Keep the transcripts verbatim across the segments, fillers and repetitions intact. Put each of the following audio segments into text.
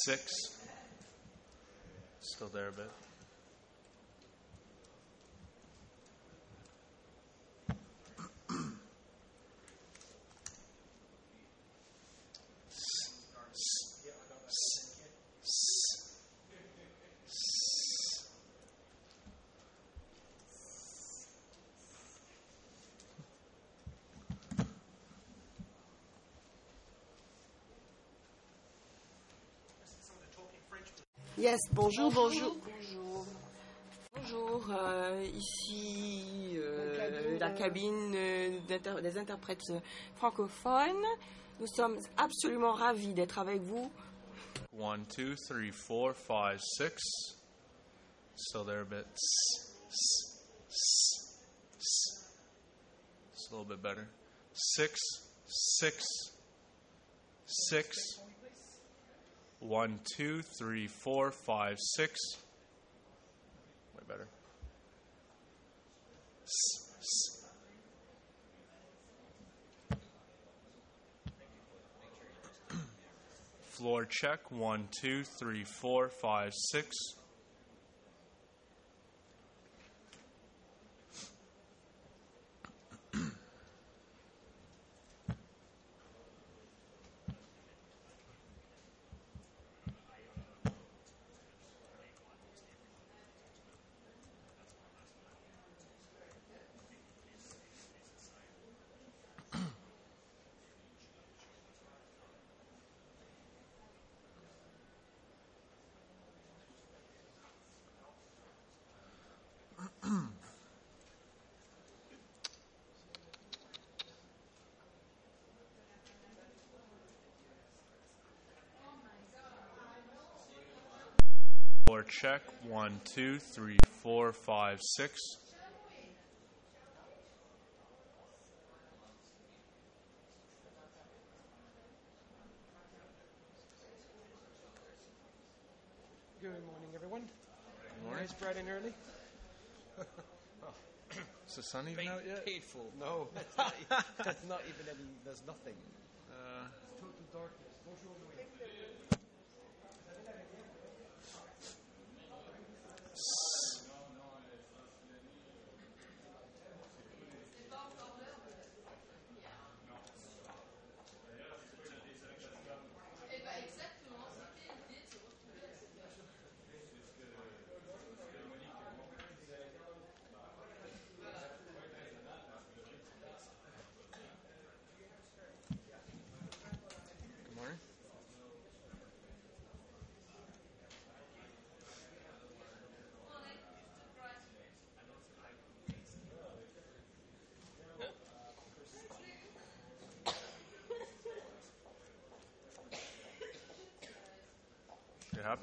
six. Still there a bit. Yes, bonjour, bonjour. Bonjour. Bonjour, euh, ici euh, la cabine euh, d'inter- des interprètes francophones. Nous sommes absolument ravis d'être avec vous. One, two, three, four, five, six. Still there a bit. It's a little bit better. Six, six, six. One, two, three, four, five, six. Way better. S, s. Floor check. One, two, three, four, five, six. Floor check. One, two, three, four, five, six. Good morning, everyone. Good morning. Nice, bright and early. Is the sun even out yet? Painful. No, it's not, it's not even any. There's nothing. Uh, Total darkness. Bonjour, Louis. Good morning. You happy?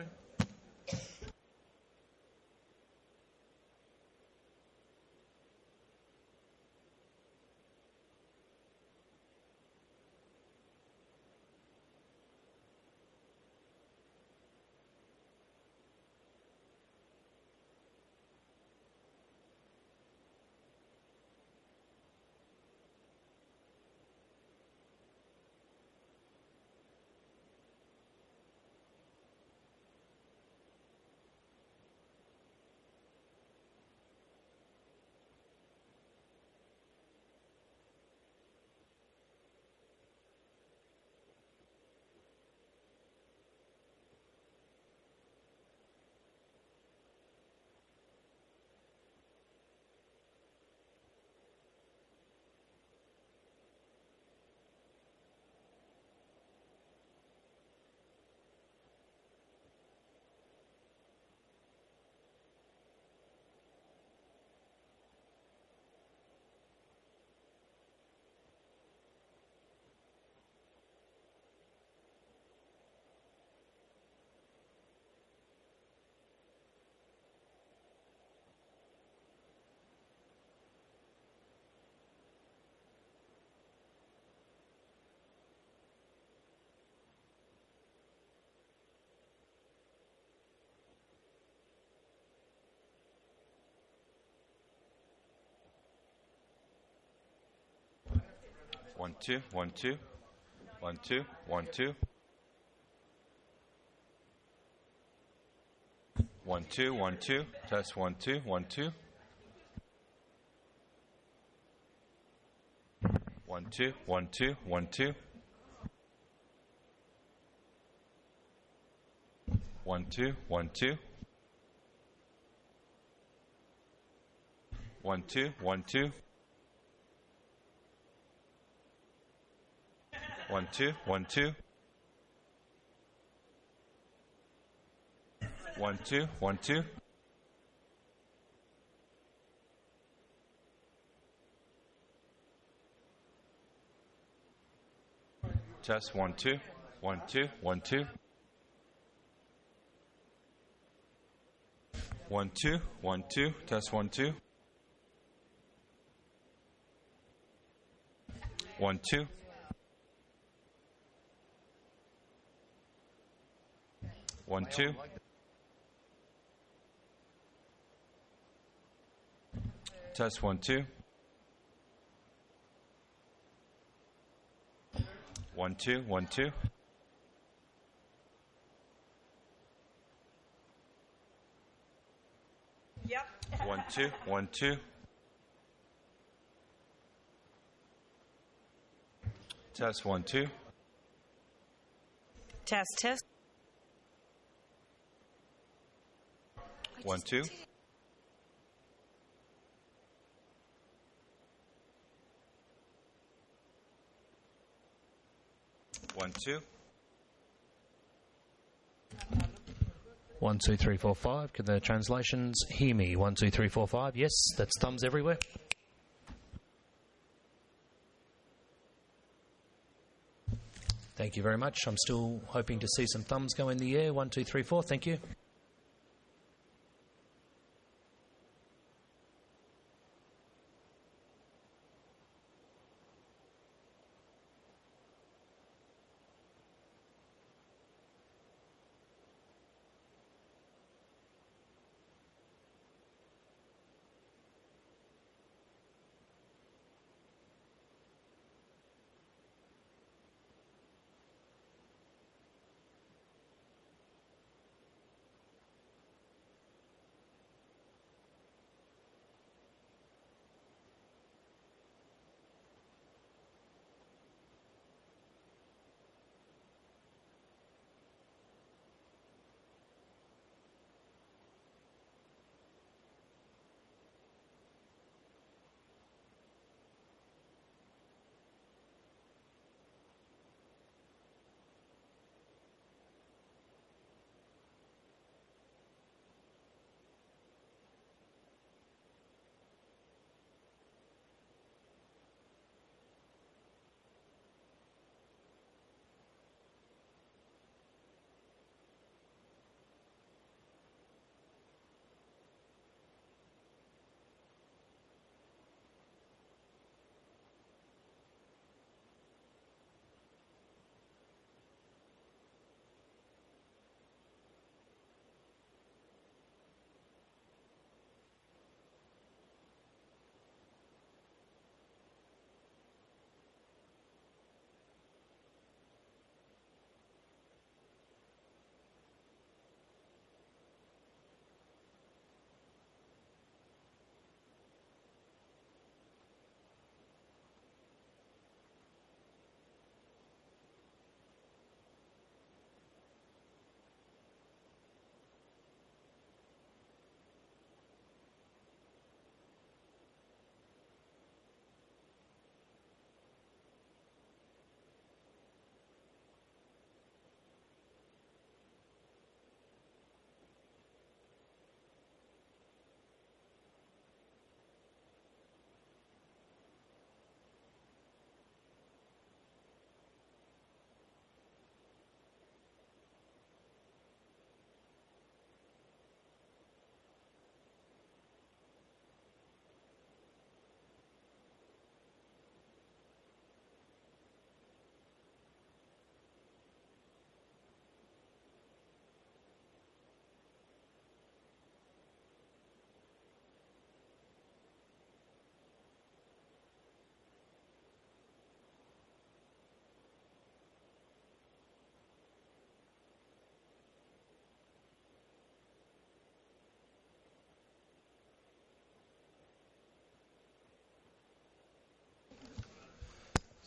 One, two, one, two, one, two, one, two. One, two, one, two. Test one, two, one, two. One, two, one, two, one, two. One, two, one, two. One, two, one, two. One, two, one, two. One, two, one, two. Test one, two, one, two, one, two. One, two, one, two. Test one, two. One, two. One, two. Test one, two. One, two, one, two. Yep. One, two, one, two. Test one, two. Test, test. One, two. One, two. One, two, three, four, five. Can the translations hear me? One, two, three, four, five. Yes, that's thumbs everywhere. Thank you very much. I'm still hoping to see some thumbs go in the air. One, two, three, four. Thank you.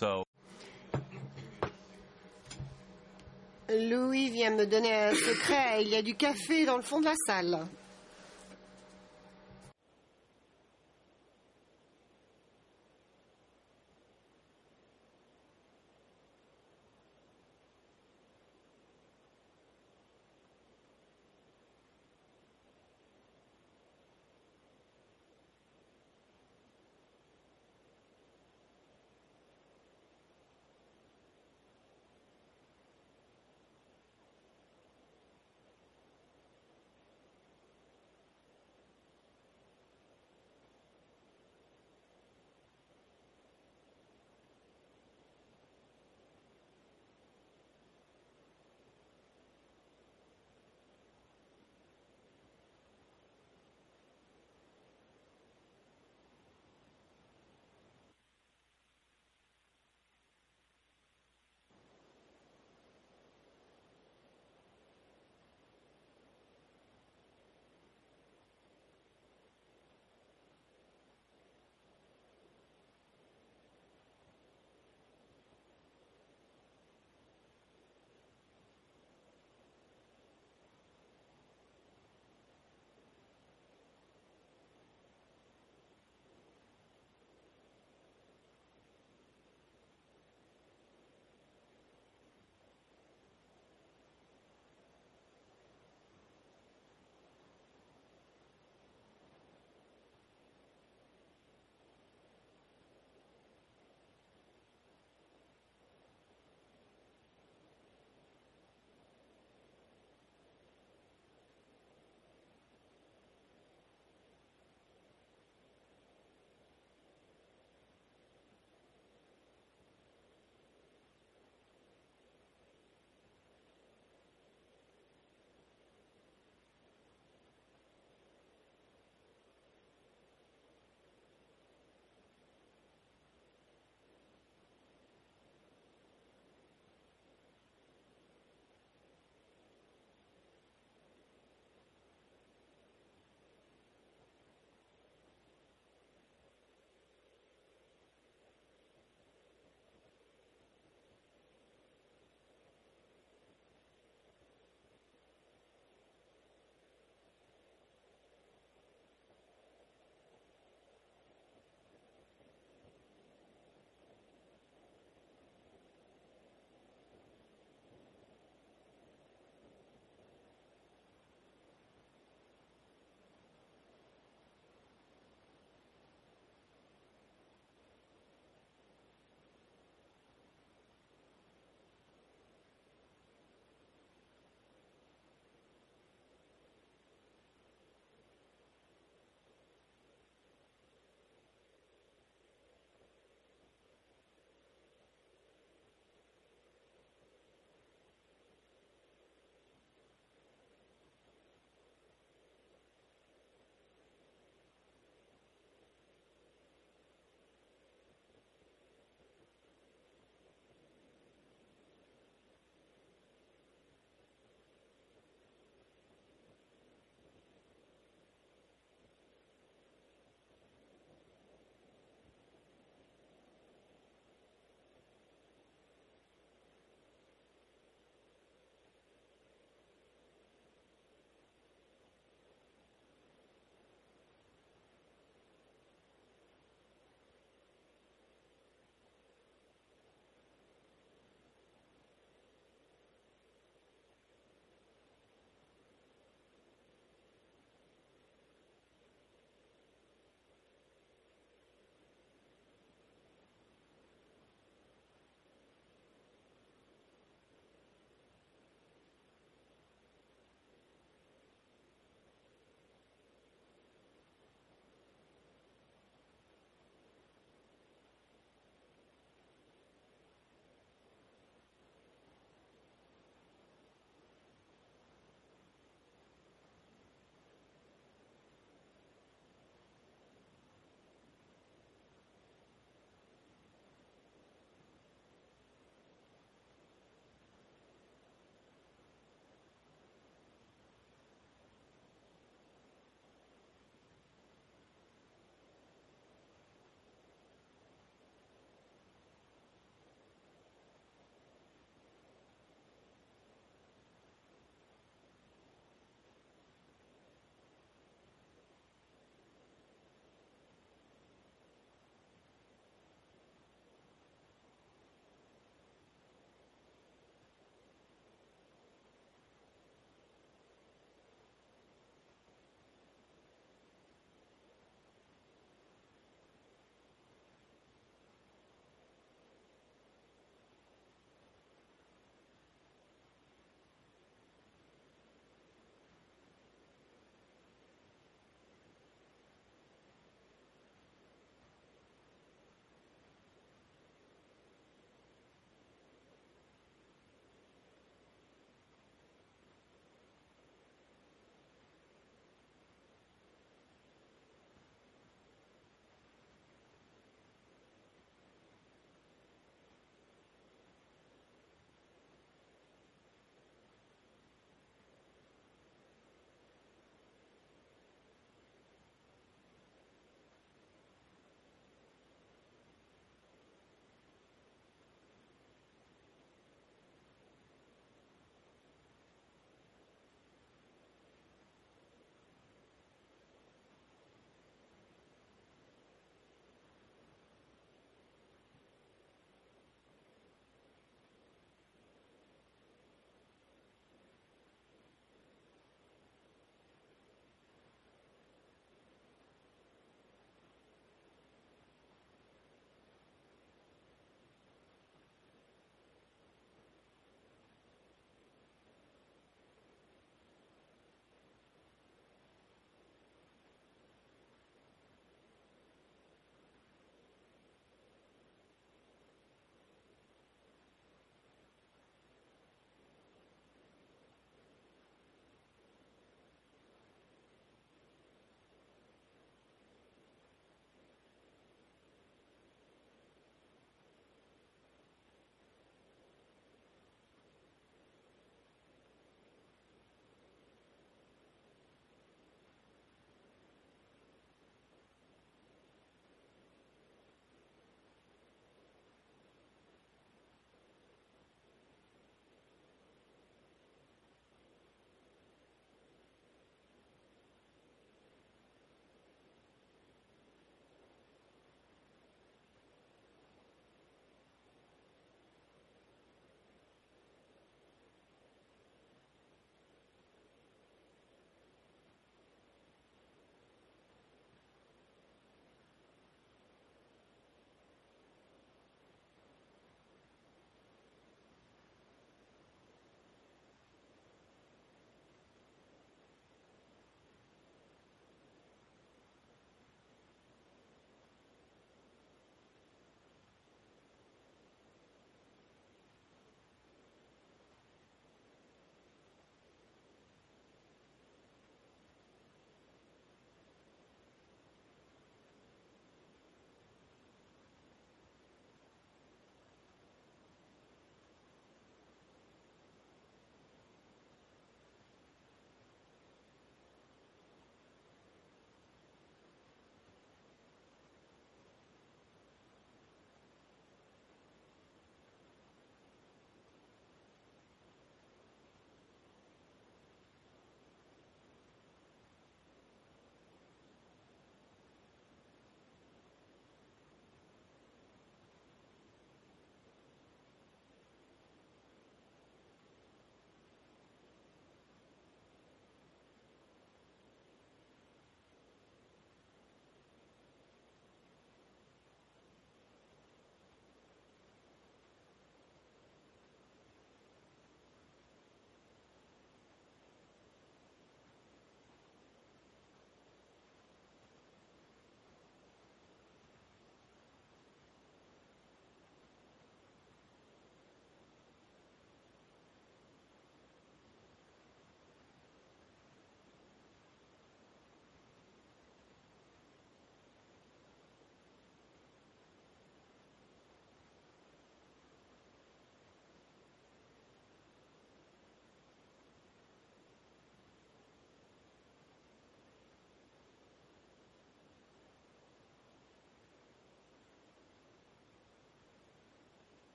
So Louis vient me donner un secret. Il y a du café dans le fond de la salle.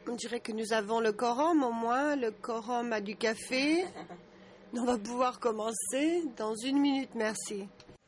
On dirait que nous avons le quorum au moins. Le quorum a du café. On va pouvoir commencer dans une minute, merci.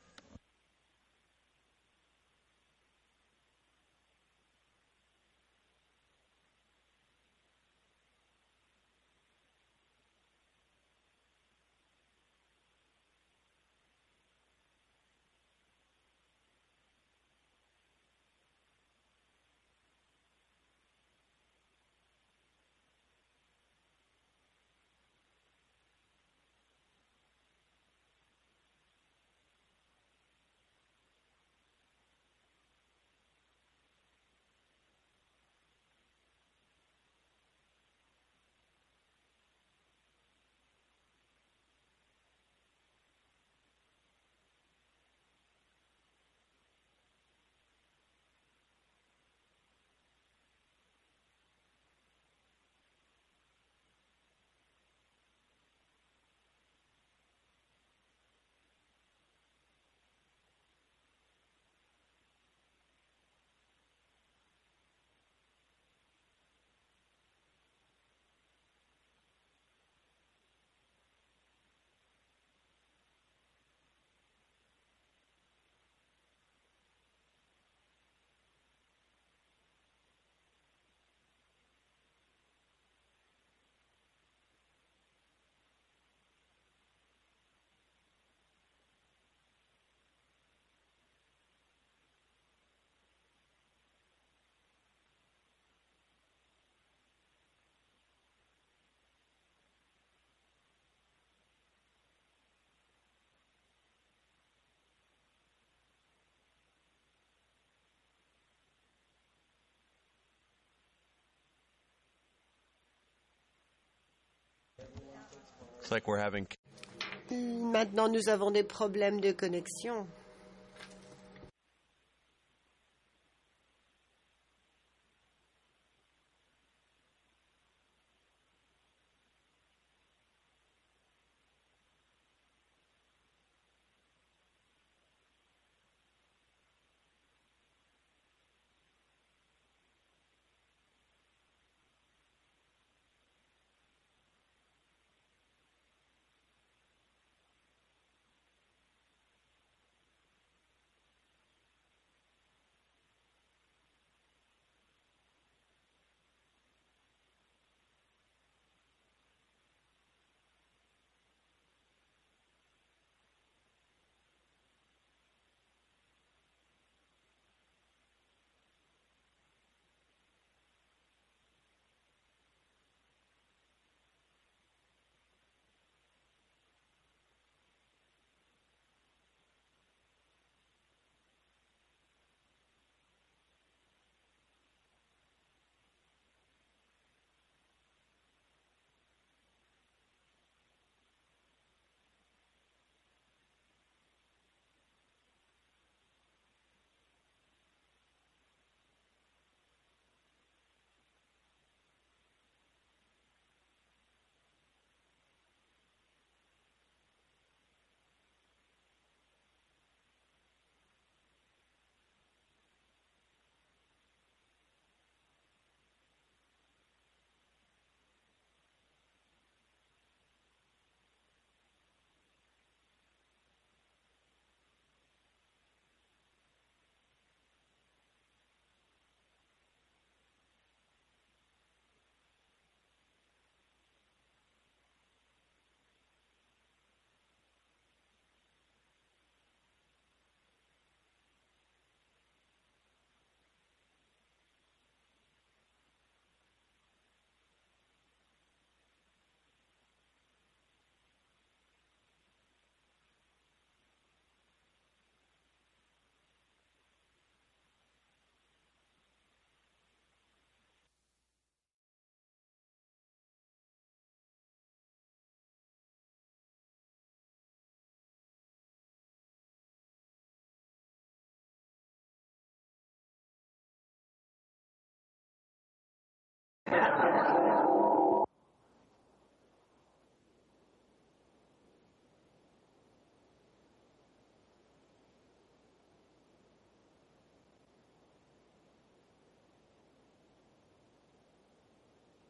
Looks like we're having. Maintenant, nous avons des problèmes de connexion.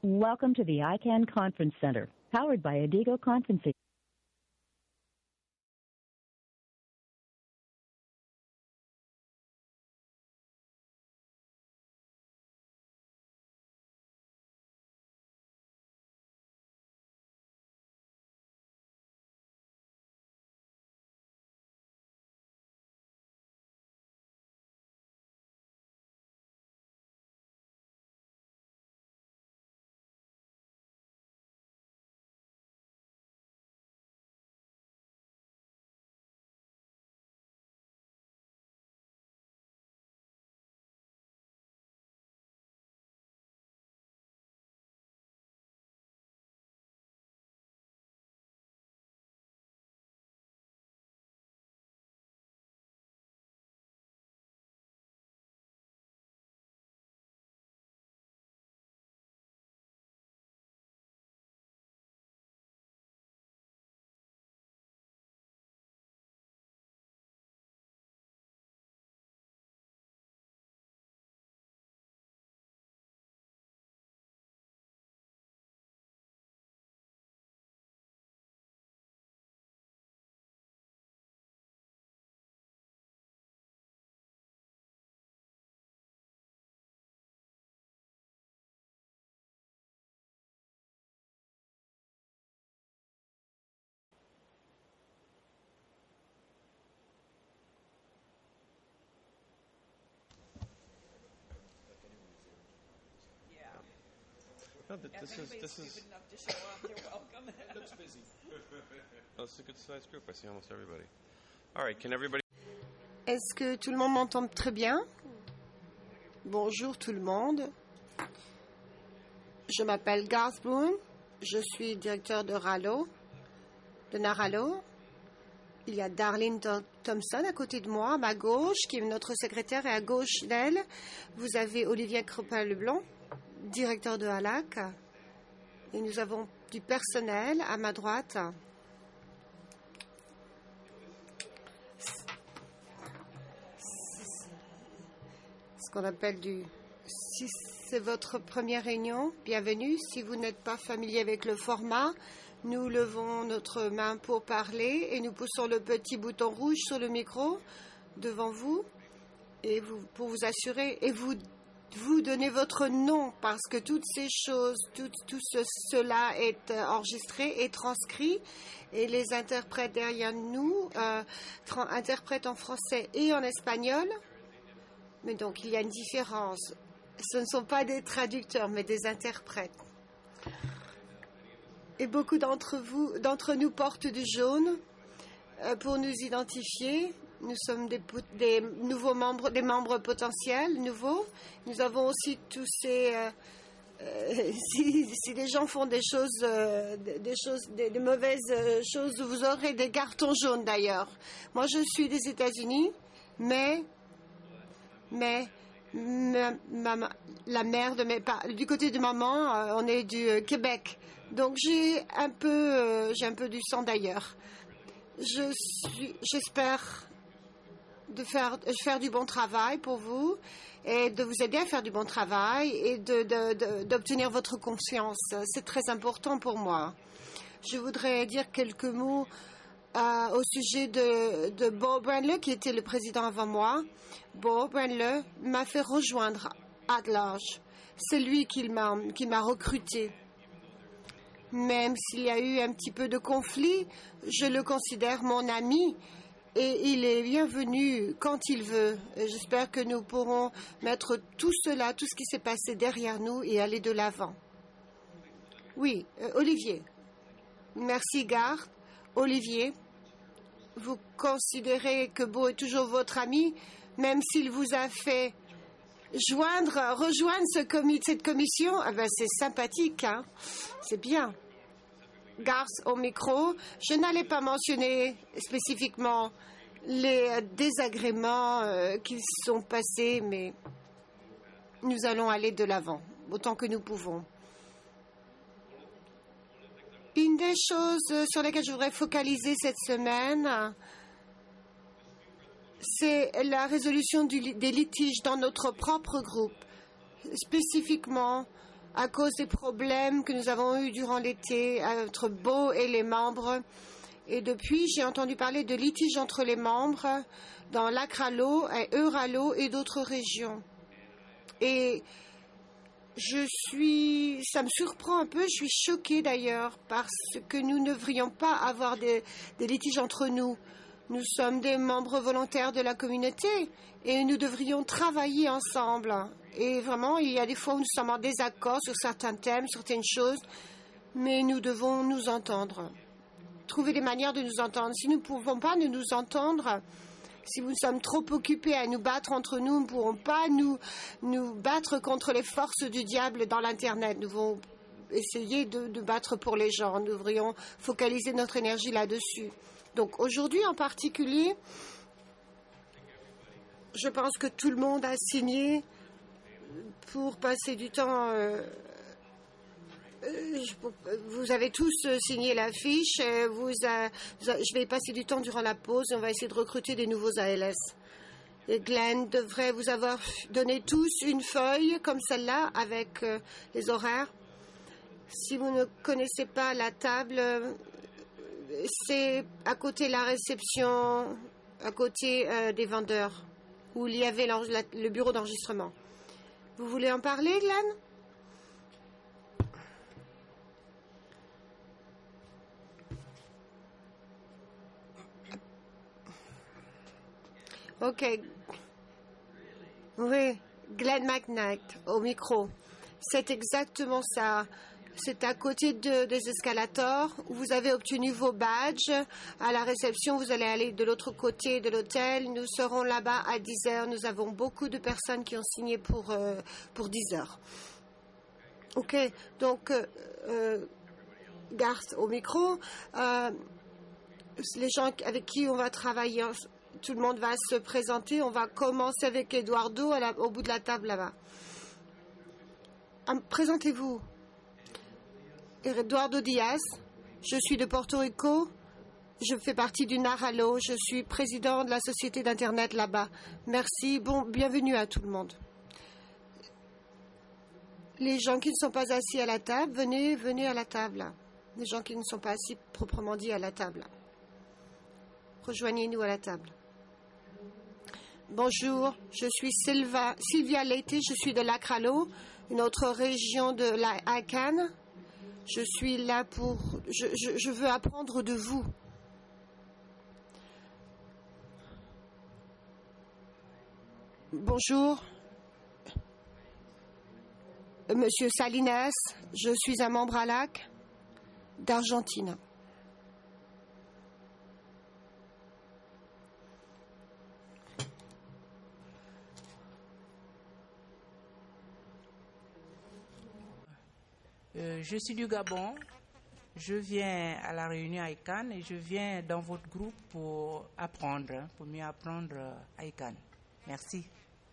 Welcome to the I CANN Conference Center, powered by Adigo Conferencing. No, th- this is this is. Stupid enough to show up, they're welcome. It looks busy. Oh, it's a good sized group. I see almost everybody. All right, can everybody? Est-ce que tout le monde m'entend très bien? Bonjour tout le monde. Je m'appelle Garth Boone. Je suis directeur de Rallo, de Naralo. Il y a Darlene Thompson à côté de moi, à ma gauche, qui est notre secrétaire, et à gauche d'elle, vous avez Olivier Crepin-Leblanc, directeur de Halac. Et nous avons du personnel à ma droite. Ce qu'on appelle du... Si c'est votre première réunion, bienvenue. Si vous n'êtes pas familier avec le format, nous levons notre main pour parler et nous poussons le petit bouton rouge sur le micro devant vous, et vous pour vous assurer et vous vous donnez votre nom, parce que toutes ces choses, tout, tout ce, cela est enregistré et transcrit, et les interprètes derrière nous euh, interprètent en français et en espagnol. Mais donc il y a une différence. Ce ne sont pas des traducteurs, mais des interprètes. Et beaucoup d'entre vous, d'entre nous portent du jaune euh, pour nous identifier. Nous sommes des, des nouveaux membres, des membres potentiels nouveaux. Nous avons aussi tous ces. Euh, euh, si, si les gens font des choses, euh, des choses, des, des mauvaises choses, vous aurez des cartons jaunes d'ailleurs. Moi, je suis des États-Unis, mais, mais ma, ma, la mère de mes parents, du côté de maman, euh, on est du euh, Québec. Donc j'ai un peu, euh, j'ai un peu du sang d'ailleurs. Je suis, j'espère de faire, faire du bon travail pour vous et de vous aider à faire du bon travail et de, de, de, d'obtenir votre confiance. C'est très important pour moi. Je voudrais dire quelques mots euh, au sujet de, de Bob Brandler, qui était le président avant moi. Bob Brandler m'a fait rejoindre At-Large. C'est lui qui m'a, qui m'a recruté. Même s'il y a eu un petit peu de conflit, je le considère mon ami et il est bienvenu quand il veut. Et j'espère que nous pourrons mettre tout cela, tout ce qui s'est passé derrière nous et aller de l'avant. Oui, euh, Olivier. Merci, Garth. Olivier, vous considérez que Beau est toujours votre ami, même s'il vous a fait joindre, rejoindre ce comi- cette commission? Ah ben, c'est sympathique, hein? C'est bien. Garth au micro. Je n'allais pas mentionner spécifiquement les désagréments euh, qui sont passés, mais nous allons aller de l'avant, autant que nous pouvons. Une des choses sur lesquelles je voudrais focaliser cette semaine, c'est la résolution du, des litiges dans notre propre groupe, spécifiquement à cause des problèmes que nous avons eus durant l'été entre Beau et les membres. Et depuis, j'ai entendu parler de litiges entre les membres dans l'Acralo, Euralo et d'autres régions. Et je suis, ça me surprend un peu, je suis choquée d'ailleurs, parce que nous ne devrions pas avoir des, des litiges entre nous. Nous sommes des membres volontaires de la communauté et nous devrions travailler ensemble. Et vraiment, il y a des fois où nous sommes en désaccord sur certains thèmes, certaines choses, mais nous devons nous entendre. Trouver des manières de nous entendre. Si nous ne pouvons pas nous entendre, si nous sommes trop occupés à nous battre entre nous, nous ne pourrons pas nous, nous battre contre les forces du diable dans l'Internet. Nous devons essayer de, de battre pour les gens. Nous devrions focaliser notre énergie là-dessus. Donc aujourd'hui en particulier, je pense que tout le monde a signé pour passer du temps. Euh, Vous avez tous signé la fiche. Vous a, je vais passer du temps durant la pause et on va essayer de recruter des nouveaux A L S. Et Glenn devrait vous avoir donné tous une feuille comme celle-là avec euh, les horaires. Si vous ne connaissez pas la table, c'est à côté de la réception, à côté euh, des vendeurs, où il y avait la, le bureau d'enregistrement. Vous voulez en parler, Glenn ? OK. Oui, Glenn McKnight, au micro. C'est exactement ça. C'est à côté de, des escalators où vous avez obtenu vos badges. À la réception, vous allez aller de l'autre côté de l'hôtel. Nous serons là-bas à dix heures. Nous avons beaucoup de personnes qui ont signé pour, euh, pour dix heures. OK. Donc, euh, euh, Garth, au micro. Euh, les gens avec qui on va travailler ensemble. Tout le monde va se présenter. On va commencer avec Eduardo à la, au bout de la table là-bas. Um, présentez-vous. Eduardo Diaz. Je suis de Porto Rico. Je fais partie du Naralo. Je suis président de la société d'Internet là-bas. Merci. Bon, bienvenue à tout le monde. Les gens qui ne sont pas assis à la table, venez, venez à la table. Les gens qui ne sont pas assis proprement dit à la table. Rejoignez-nous à la table. Bonjour, je suis Silva, Sylvia Leite, je suis de l'Acralo, une autre région de la I C A N. Je suis là pour... Je, je, je veux apprendre de vous. Bonjour, Monsieur Salinas, je suis un membre à l'A C d'Argentine. Euh, je suis du Gabon, je viens à la réunion I C A N et je viens dans votre groupe pour apprendre, pour mieux apprendre I C A N. Merci.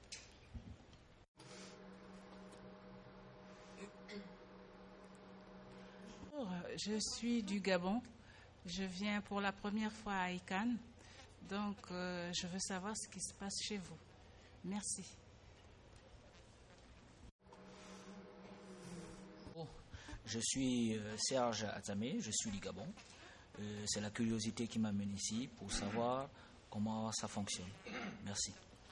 Je suis du Gabon, je viens pour la première fois à I C A N, donc euh, je veux savoir ce qui se passe chez vous. Merci. Je suis euh, Serge Atamé, je suis du Gabon. Euh, c'est la curiosité qui m'amène ici pour savoir comment ça fonctionne. Merci.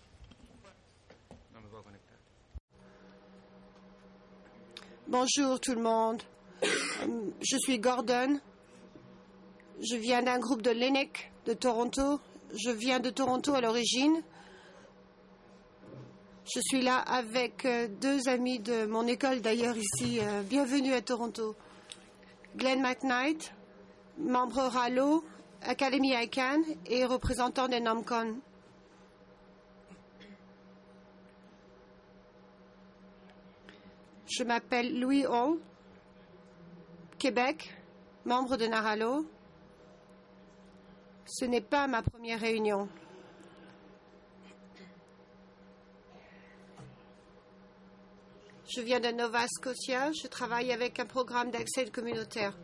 Bonjour tout le monde. Je suis Gordon. Je viens d'un groupe de l'E N E C de Toronto. Je viens de Toronto à l'origine. Je suis là avec deux amis de mon école d'ailleurs ici. Bienvenue à Toronto. Glenn McKnight, membre Ralo, Académie I C A N et représentant des NomCon. Je m'appelle Louis Hall, Québec, membre de Naralo. Ce n'est pas ma première réunion. Je viens de Nova Scotia. Je travaille avec un programme d'accès communautaire.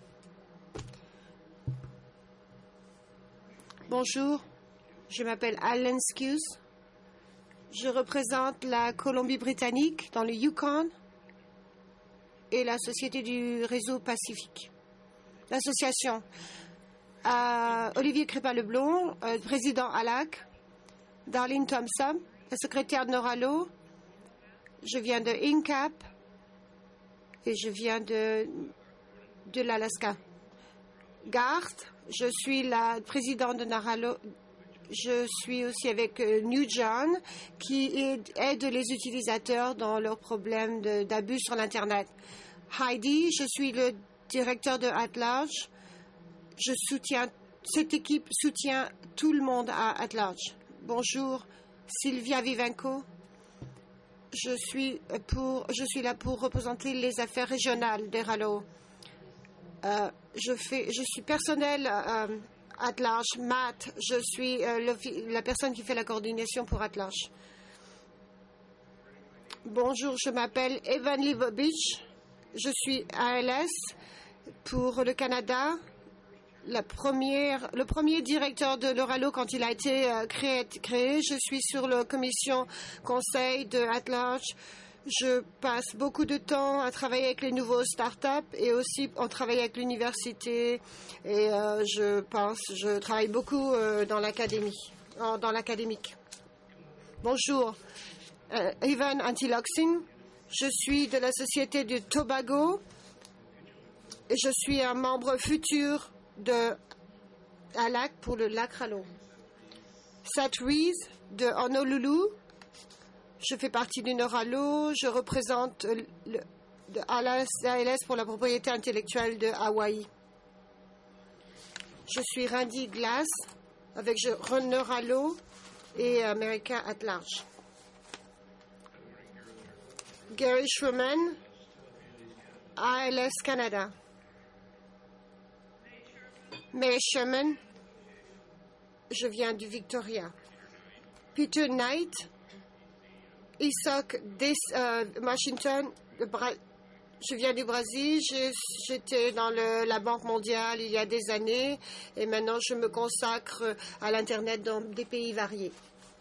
Bonjour, je m'appelle Alan Skews. Je représente la Colombie-Britannique dans le Yukon. et la Société du Réseau Pacifique. L'association. Euh, Olivier Crépin-Leblond, euh, président A L A C. Darlene Thompson, la secrétaire de Noralo. Je viens de INCAP et je viens de, de l'Alaska. Garth, je suis la présidente de Noralo. Je suis aussi avec euh, New John, qui aide, aide les utilisateurs dans leurs problèmes de, d'abus sur l'Internet. Heidi, je suis le directeur de At-Large. Je soutiens, cette équipe soutient tout le monde à At-Large. Bonjour, Sylvia Vivenco. Je suis, pour, je suis là pour représenter les affaires régionales d'Eralo. Euh, je, fais, je suis personnel euh, At-Large. Matt, je suis euh, le, la personne qui fait la coordination pour At-Large. Bonjour, je m'appelle Evan Livovich. Je suis A L S pour le Canada. La première, le premier directeur de l'Oralo quand il a été euh, créé, créé. Je suis sur la commission conseil de At-Large. Je passe beaucoup de temps à travailler avec les nouveaux startups et aussi on travaille avec l'université et euh, je pense, je travaille beaucoup euh, dans l'académie, euh, dans l'académique. Bonjour, euh, Evan Antiloxing. Je suis de la société du Tobago et je suis un membre futur de A L A C pour le lac Ralo. Seth Rees de Honolulu. Je fais partie du Noralo. Je représente le, le A L S pour la propriété intellectuelle de Hawaï. Je suis Randy Glass avec Noralo et America at Large. Gary Schreman, A L S Canada. May Sherman, je viens du Victoria. Peter Knight, Isaac Des, euh, Washington, je viens du Brésil. J'étais dans le, la Banque mondiale il y a des années et maintenant je me consacre à l'Internet dans des pays variés.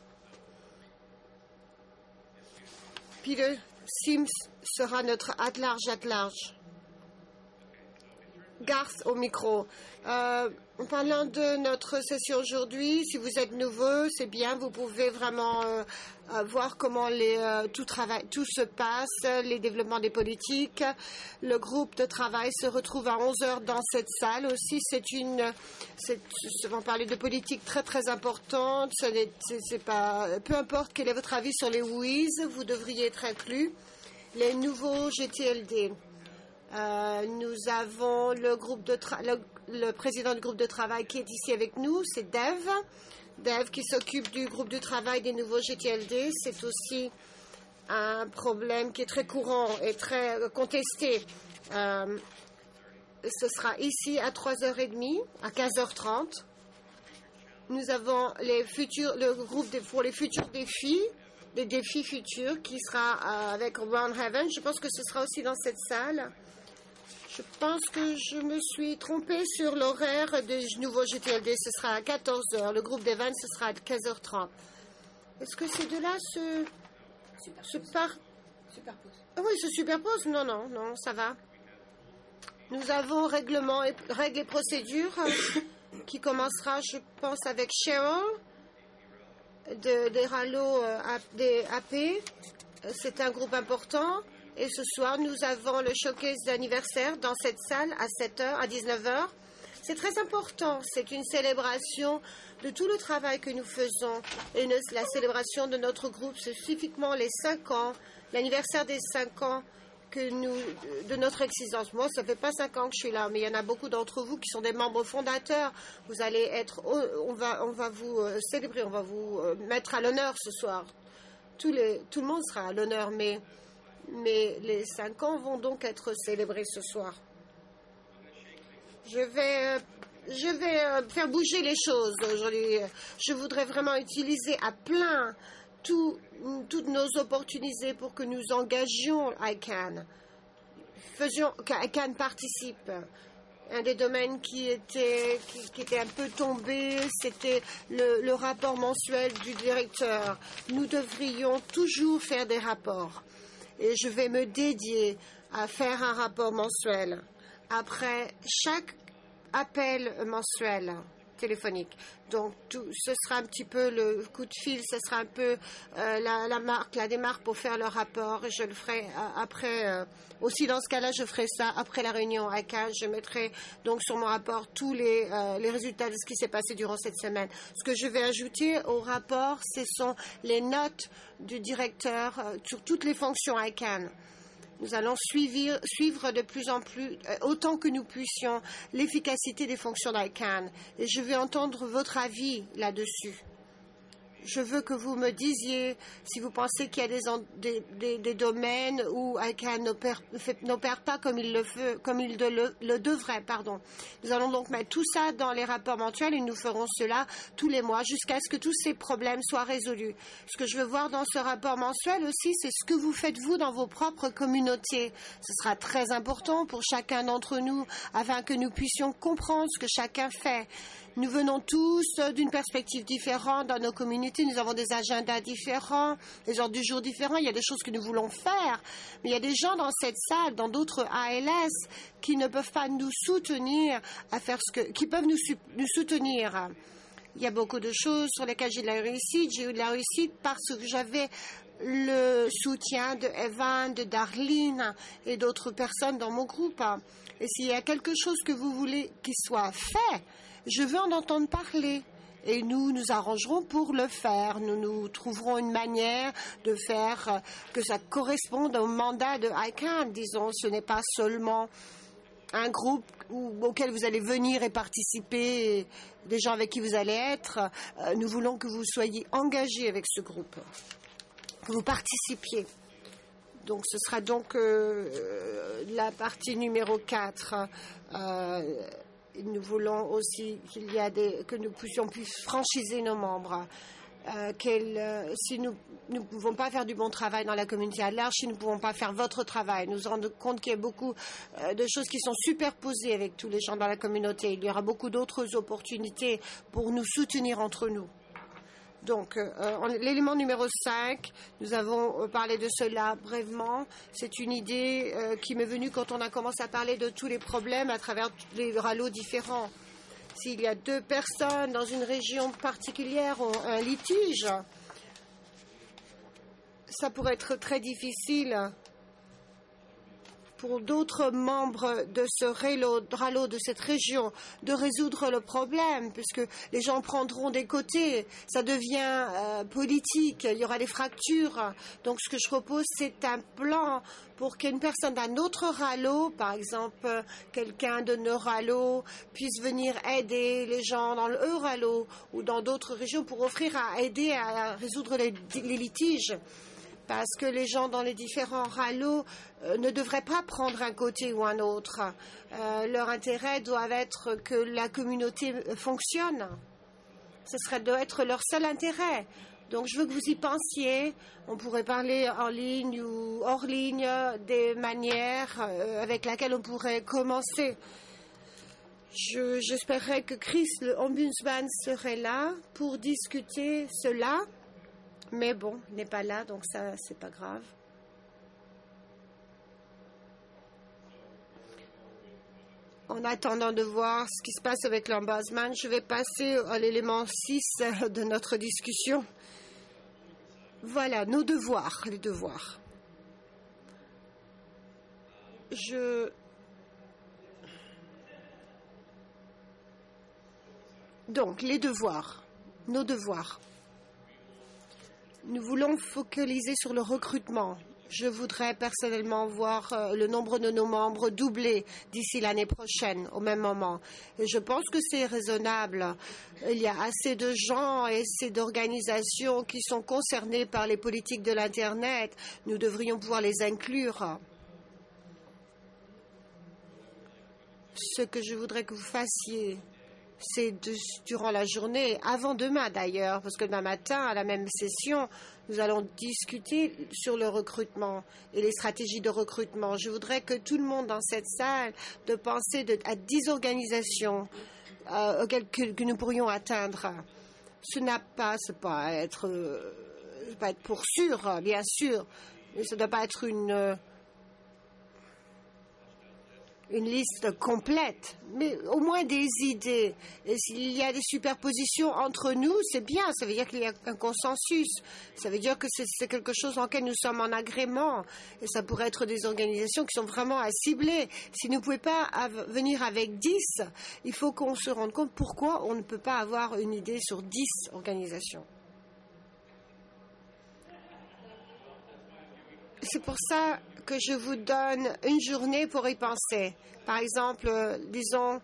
Peter Sims sera notre at-large at-large. Garth au micro. Euh, en parlant de notre session aujourd'hui, si vous êtes nouveau, c'est bien, vous pouvez vraiment euh, voir comment les, euh, tout, travail, tout se passe, les développements des politiques. Le groupe de travail se retrouve à onze heures dans cette salle aussi. C'est une, c'est, on va parler de politique très très importante. Ce n'est, c'est, c'est pas, peu importe quel est votre avis sur les W I S, vous devriez être inclus. Les nouveaux G T L D. Euh, nous avons le, groupe de tra- le, le président du groupe de travail qui est ici avec nous, c'est Dev. Dev qui s'occupe du groupe de travail des nouveaux G T L D. C'est aussi un problème qui est très courant et très contesté. Euh, ce sera ici à trois heures trente, à quinze heures trente. Nous avons les futurs, le groupe de, pour les futurs défis, des défis futurs qui sera euh, avec Ron Heaven. Je pense que ce sera aussi dans cette salle. Je pense que je me suis trompée sur l'horaire des nouveaux G T L D. Ce sera à quatorze heures. Le groupe d'Evan, ce sera à quinze heures trente. Est-ce que ces deux-là se, se par... superposent? Ah oui, se superposent? Non, non, non, ça va. Nous avons règlement et, règles et procédures qui commencera, je pense, avec Cheryl de, des Ralo euh, des A P. C'est un groupe important. Et ce soir, nous avons le showcase d'anniversaire dans cette salle à sept heures, à dix-neuf heures. C'est très important. C'est une célébration de tout le travail que nous faisons. Et une, la célébration de notre groupe, spécifiquement les cinq ans, l'anniversaire des cinq ans que nous, de notre existence. Moi, ça ne fait pas cinq ans que je suis là, mais il y en a beaucoup d'entre vous qui sont des membres fondateurs. Vous allez être, on va, on va vous célébrer, on va vous mettre à l'honneur ce soir. Tous les, tout le monde sera à l'honneur, mais... Mais les cinq ans vont donc être célébrés ce soir. Je vais, je vais faire bouger les choses aujourd'hui. Je voudrais vraiment utiliser à plein tout, toutes nos opportunités pour que nous engagions I C A N. Faisions qu'I C A N participe. Un des domaines qui était, qui, qui était un peu tombé, c'était le, le rapport mensuel du directeur. Nous devrions toujours faire des rapports. et je vais me dédier à faire un rapport mensuel après chaque appel mensuel téléphonique. Donc, tout, ce sera un petit peu le coup de fil, ce sera un peu euh, la, la marque, la démarque pour faire le rapport. Je le ferai euh, après, euh, aussi dans ce cas-là, je ferai ça après la réunion I C A N. Je mettrai donc sur mon rapport tous les, euh, les résultats de ce qui s'est passé durant cette semaine. Ce que je vais ajouter au rapport, ce sont les notes du directeur euh, sur toutes les fonctions I C A N. Nous allons suivre, suivre de plus en plus, euh, autant que nous puissions, l'efficacité des fonctions d'I C A N. Et je vais entendre votre avis là-dessus. Je veux que vous me disiez si vous pensez qu'il y a des, des, des, des domaines où I C A N n'opère, n'opère pas comme il le, fait, comme il de, le, le devrait. Pardon. Nous allons donc mettre tout ça dans les rapports mensuels et nous ferons cela tous les mois jusqu'à ce que tous ces problèmes soient résolus. Ce que je veux voir dans ce rapport mensuel aussi, c'est ce que vous faites vous dans vos propres communautés. Ce sera très important pour chacun d'entre nous afin que nous puissions comprendre ce que chacun fait. Nous venons tous d'une perspective différente dans nos communautés. Nous avons des agendas différents, des ordres du jour différents. Il y a des choses que nous voulons faire. Mais il y a des gens dans cette salle, dans d'autres A L S, qui ne peuvent pas nous soutenir à faire ce que, qui peuvent nous, nous soutenir. Il y a beaucoup de choses sur lesquelles j'ai de la réussite. J'ai eu de la réussite parce que j'avais le soutien de Evan, de Darlene et d'autres personnes dans mon groupe. Et s'il y a quelque chose que vous voulez qu'il soit fait, je veux en entendre parler et nous nous arrangerons pour le faire. Nous nous trouverons une manière de faire que ça corresponde au mandat de I C A N. Disons, ce n'est pas seulement un groupe où, auquel vous allez venir et participer, et des gens avec qui vous allez être. Nous voulons que vous soyez engagés avec ce groupe, que vous participiez. Donc ce sera donc euh, la partie numéro quatre. Euh, Nous voulons aussi qu'il y a des, que nous puissions plus franchiser nos membres. Euh, euh, si nous ne pouvons pas faire du bon travail dans la communauté à large, si nous ne pouvons pas faire votre travail, nous nous rendons compte qu'il y a beaucoup euh, de choses qui sont superposées avec tous les gens dans la communauté. Il y aura beaucoup d'autres opportunités pour nous soutenir entre nous. Donc, euh, l'élément numéro cinq, nous avons parlé de cela brièvement. C'est une idée euh, qui m'est venue quand on a commencé à parler de tous les problèmes à travers les rallos différents. S'il y a deux personnes dans une région particulière ont un litige, ça pourrait être très difficile pour d'autres membres de ce rallo de cette région de résoudre le problème, puisque les gens prendront des côtés, ça devient euh, politique, il y aura des fractures. Donc ce que je propose, c'est un plan pour qu'une personne d'un autre rallo, par exemple quelqu'un de nos rallos, puisse venir aider les gens dans le rallo ou dans d'autres régions pour offrir à aider à résoudre les, les litiges. Parce que les gens dans les différents rallos euh, ne devraient pas prendre un côté ou un autre. Euh, leur intérêt doit être que la communauté fonctionne. Ce serait, doit être leur seul intérêt. Donc je veux que vous y pensiez. On pourrait parler en ligne ou hors ligne des manières euh, avec lesquelles on pourrait commencer. Je, j'espérais que Chris, le ombudsman, serait là pour discuter cela. Mais bon, il n'est pas là, donc ça, c'est pas grave. En attendant de voir ce qui se passe avec l'ombudsman, je vais passer à l'élément six de notre discussion. Voilà, nos devoirs, les devoirs. Je... Donc, les devoirs, nos devoirs. Nous voulons focaliser sur le recrutement. Je voudrais personnellement voir euh, le nombre de nos membres doubler d'ici l'année prochaine, au même moment. Et je pense que c'est raisonnable. Il y a assez de gens et assez d'organisations qui sont concernées par les politiques de l'Internet. Nous devrions pouvoir les inclure. Ce que je voudrais que vous fassiez, c'est de, durant la journée, avant demain d'ailleurs, parce que demain matin, à la même session, nous allons discuter sur le recrutement et les stratégies de recrutement. Je voudrais que tout le monde dans cette salle de penser de, à dix organisations euh, auxquelles que, que nous pourrions atteindre. Ce n'a pas, c'est pas être, euh, pas être pour sûr, bien sûr, Ça ne doit pas être une, euh, une liste complète, mais au moins des idées. Et s'il y a des superpositions entre nous, c'est bien. Ça veut dire qu'il y a un consensus. Ça veut dire que c'est, c'est quelque chose en lequel nous sommes en agrément. Et ça pourrait être des organisations qui sont vraiment à cibler. Si nous ne pouvons pas av- venir avec dix, il faut qu'on se rende compte pourquoi on ne peut pas avoir une idée sur dix organisations. C'est pour ça que je vous donne une journée pour y penser. Par exemple, euh, disons,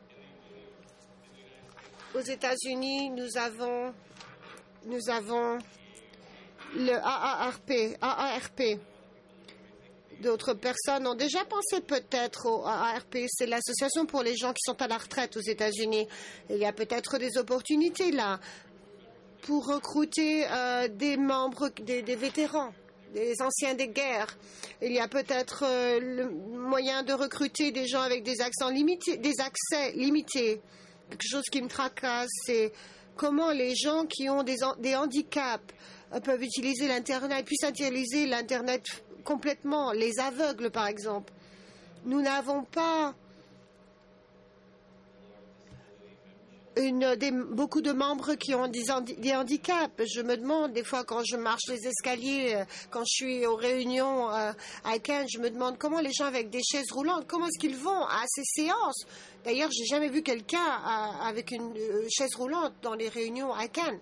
aux États-Unis, nous avons, nous avons le A A R P. A A R P. D'autres personnes ont déjà pensé peut-être au A A R P. C'est l'association pour les gens qui sont à la retraite aux États-Unis. Il y a peut-être des opportunités là pour recruter euh, des membres, des, des vétérans, des anciens des guerres. Il y a peut-être euh, le moyen de recruter des gens avec des accents limités, des accès limités. Quelque chose qui me tracasse, c'est comment les gens qui ont des, des handicaps euh, peuvent utiliser l'Internet, puissent utiliser l'Internet complètement. Les aveugles, par exemple. Nous n'avons pas Une, des, beaucoup de membres qui ont des, des handicaps. Je me demande, des fois, quand je marche les escaliers, quand je suis aux réunions euh, à Cannes, je me demande comment les gens avec des chaises roulantes, comment est-ce qu'ils vont à ces séances. D'ailleurs, j'ai jamais vu quelqu'un à, avec une euh, chaise roulante dans les réunions à Cannes.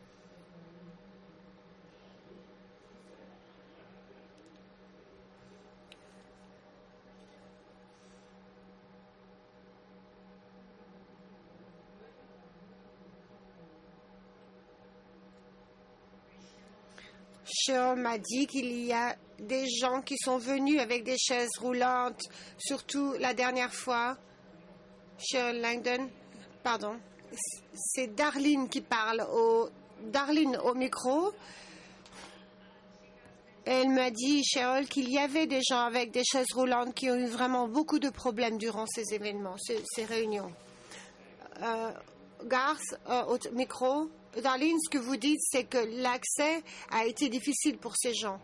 Cheryl m'a dit qu'il y a des gens qui sont venus avec des chaises roulantes, surtout la dernière fois. Cheryl Langdon, pardon, c'est Darlene qui parle, au, Darlene au micro. Elle m'a dit, Cheryl, qu'il y avait des gens avec des chaises roulantes qui ont eu vraiment beaucoup de problèmes durant ces événements, ces, ces réunions. Euh, Garth, euh, au micro. Darlene, ce que vous dites, c'est que l'accès a été difficile pour ces gens.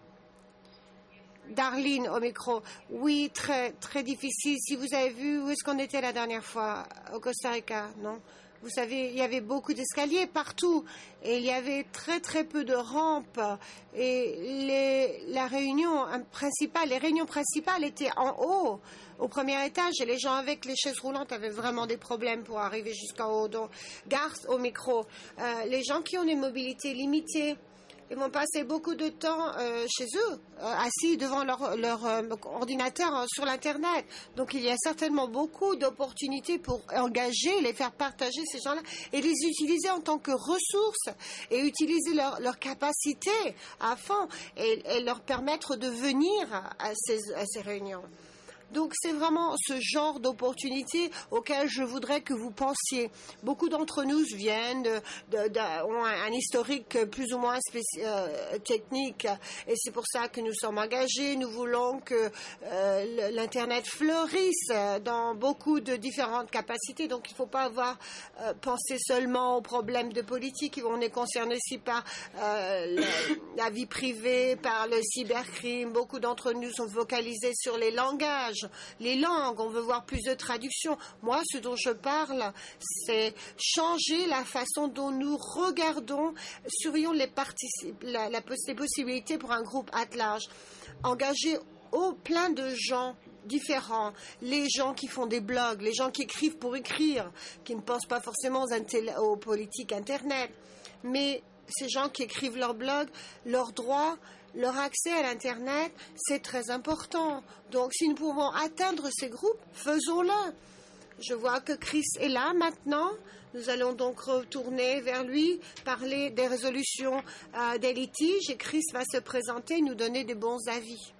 Darlene, au micro. Oui, très, très difficile. Si vous avez vu, où est-ce qu'on était la dernière fois? Au Costa Rica, non? Vous savez, il y avait beaucoup d'escaliers partout et il y avait très très peu de rampes et les, la réunion principale, les réunions principales étaient en haut, au premier étage, et les gens avec les chaises roulantes avaient vraiment des problèmes pour arriver jusqu'en haut. Donc, Garth au micro, euh, les gens qui ont des mobilités limitées, ils vont passer beaucoup de temps euh, chez eux, euh, assis devant leur, leur euh, ordinateur euh, sur l'Internet. Donc il y a certainement beaucoup d'opportunités pour engager, les faire partager ces gens-là et les utiliser en tant que ressources et utiliser leur, leur capacité à fond et, et leur permettre de venir à ces, à ces réunions. Donc c'est vraiment ce genre d'opportunité auquel je voudrais que vous pensiez. Beaucoup d'entre nous viennent, de, de, de, ont un, un historique plus ou moins spéci- euh, technique et c'est pour ça que nous sommes engagés. Nous voulons que euh, l'Internet fleurisse dans beaucoup de différentes capacités. Donc il ne faut pas avoir euh, pensé seulement aux problèmes de politique. On est concerné aussi par euh, la, la vie privée, par le cybercrime. Beaucoup d'entre nous sont focalisés sur les langages. Les langues, on veut voir plus de traduction. Moi, ce dont je parle, c'est changer la façon dont nous regardons, surveillons les, particip- la, la, les possibilités pour un groupe at large. Engager oh, plein de gens différents, les gens qui font des blogs, les gens qui écrivent pour écrire, qui ne pensent pas forcément aux, intel- aux politiques Internet, mais ces gens qui écrivent leurs blogs, leurs droits, leur accès à l'Internet, c'est très important. Donc, si nous pouvons atteindre ces groupes, faisons-le. Je vois que Chris est là maintenant. Nous allons donc retourner vers lui, parler des résolutions euh, des litiges, et Chris va se présenter, nous donner des bons avis,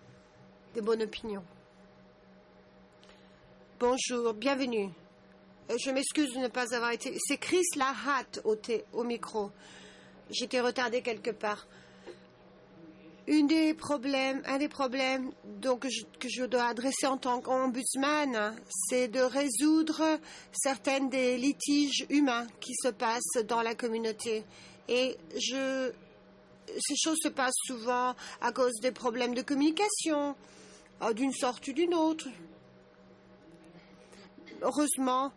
des bonnes opinions. Bonjour, bienvenue. Je m'excuse de ne pas avoir été... C'est Chris Lahat au, thé, au micro. J'étais retardée quelque part. Une des problèmes, un des problèmes donc, je, que je dois adresser en tant qu'ombudsman, c'est de résoudre certaines des litiges humains qui se passent dans la communauté. Et je ces choses se passent souvent à cause des problèmes de communication, euh, d'une sorte ou d'une autre. Heureusement,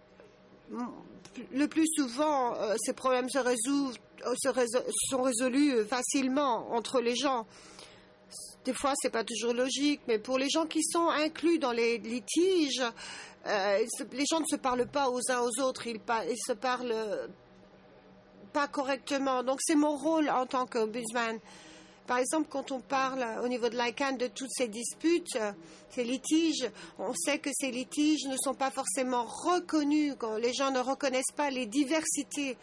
le plus souvent, euh, ces problèmes se, résolvent, se résol- sont résolus facilement entre les gens. Des fois, ce n'est pas toujours logique, mais pour les gens qui sont inclus dans les litiges, euh, les gens ne se parlent pas aux uns aux autres, ils, pa- ils se parlent pas correctement. Donc, c'est mon rôle en tant qu'ombudsman. Par exemple, quand on parle au niveau de l'I C A N de toutes ces disputes, ces litiges, on sait que ces litiges ne sont pas forcément reconnus, quand les gens ne reconnaissent pas les diversités.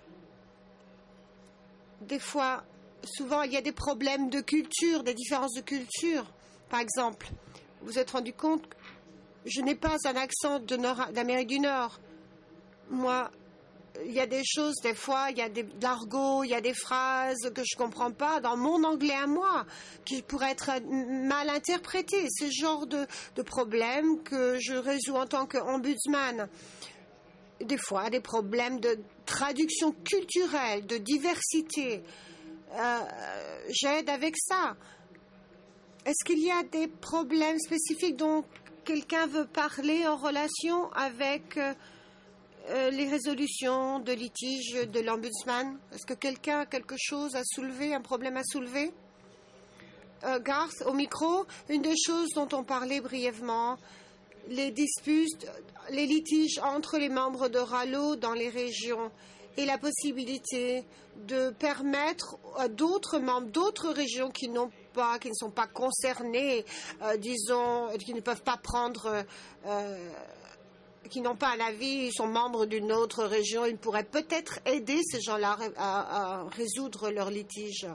Des fois, souvent, il y a des problèmes de culture, des différences de culture. Par exemple, vous vous êtes rendu compte que je n'ai pas un accent de Nord- d'Amérique du Nord. Moi, il y a des choses, des fois, il y a des, de l'argot, il y a des phrases que je ne comprends pas dans mon anglais à moi, qui pourraient être mal interprétées. C'est le genre de, de problème que je résous en tant qu'ombudsman. Des fois, des problèmes de traduction culturelle, de diversité. Euh, j'aide avec ça. Est-ce qu'il y a des problèmes spécifiques dont quelqu'un veut parler en relation avec euh, euh, les résolutions de litiges de l'ombudsman? Est-ce que quelqu'un a quelque chose à soulever, un problème à soulever? euh, Garth, au micro, une des choses dont on parlait brièvement, les disputes, les litiges entre les membres de RALO dans les régions et la possibilité de permettre à d'autres membres d'autres régions qui n'ont pas, qui ne sont pas concernés, euh, disons, qui ne peuvent pas prendre, euh, qui n'ont pas un avis, ils sont membres d'une autre région, ils pourraient peut-être aider ces gens-là à, à résoudre leurs litiges.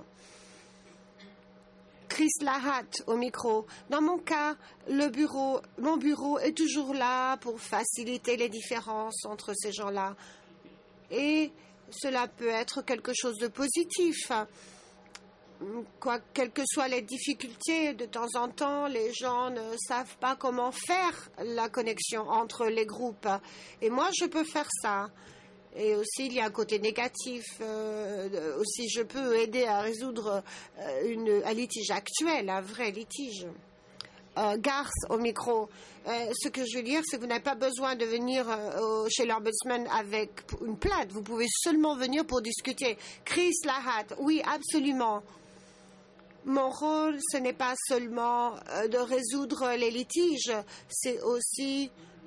Chris Lahat au micro. Dans mon cas, le bureau, mon bureau est toujours là pour faciliter les différences entre ces gens-là. Et cela peut être quelque chose de positif. Quoi, quelles que soient les difficultés, de temps en temps, les gens ne savent pas comment faire la connexion entre les groupes. Et moi, je peux faire ça. Et aussi, il y a un côté négatif. Euh, aussi, je peux aider à résoudre euh, une, un litige actuel, un vrai litige. Euh, Garth, au micro. Euh, ce que je veux dire, c'est que vous n'avez pas besoin de venir euh, chez l'ombudsman avec une plainte. Vous pouvez seulement venir pour discuter. Chris Lahat, oui, absolument. Mon rôle, ce n'est pas seulement euh, de résoudre les litiges, c'est aussi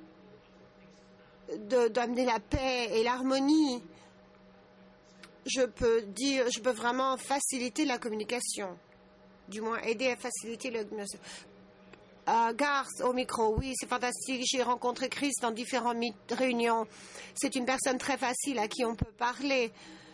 de, d'amener la paix et l'harmonie. Je peux dire, je peux vraiment faciliter la communication, du moins aider à faciliter la communication. Euh, Garth, au micro, oui, c'est fantastique. J'ai rencontré Chris dans différentes réunions. C'est une personne très facile à qui on peut parler.